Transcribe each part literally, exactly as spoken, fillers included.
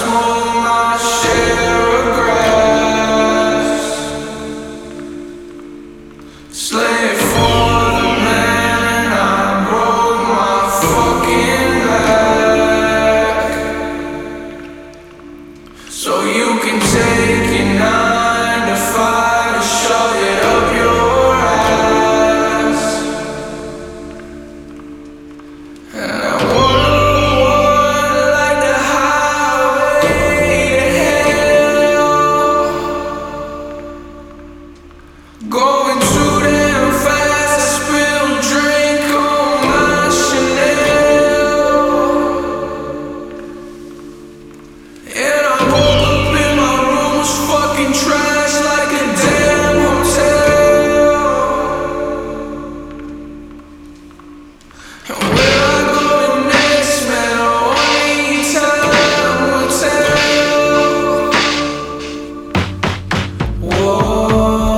smoke my share of grass. Slave for the man, I broke my fucking back. So you can take your nine to five and shove it up your ass. And I wanna run like the highway to hell, going too damn fast. I spill drink on my Chanel, and I woke up in my room was fucking trash like a damn hotel. And where I go next, man, only time will tell. Whoa.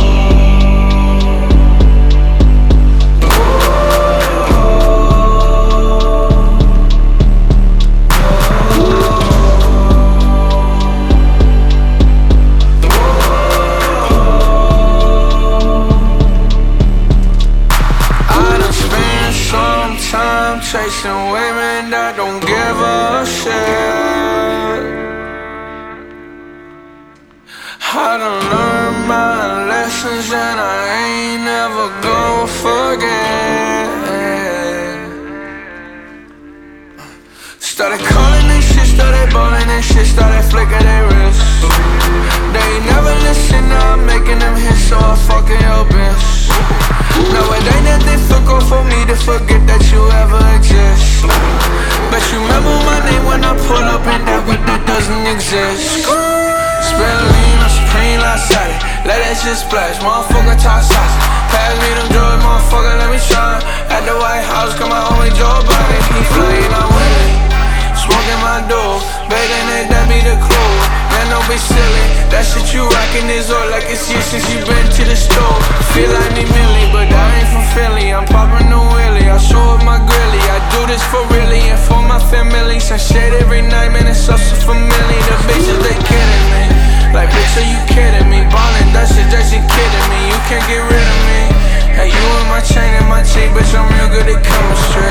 I done spent some time chasing women that don't give a shit. I done learned my lessons and I ain't never gon' forget. Started calling and shit, started ballin' and shit, started flicking their wrists. They ain't never listen, now I'm making them hits, so I fucking your bitch. No, it ain't that difficult for me to forget that you ever exist. But you remember my name when I pull up in that whip that doesn't exist. Spend lean on Supreme last Saturday, let that shit splash, motherfucker talk sauce. Pass me them drugs, motherfucker, let me try. At the White House, come my homie Joe Biden, he flying, I'm winning. Smoking my dough, begging that that be the clue. Man, don't be silly, that shit you rockin' is all like it's you since you been to the store. Feel like me Millie, but I ain't from Philly. I'm poppin' the wheelie, I show up my grilly. I do this for really and for my family. Some shit every night, man, it's so so familiar. The bitches, they kidding me. Like, bitch, are you kidding me? Ballin', that shit, that shit kidding me. You can't get rid of me. Hey, you in my chain and my cheek, bitch, I'm real good at chemistry.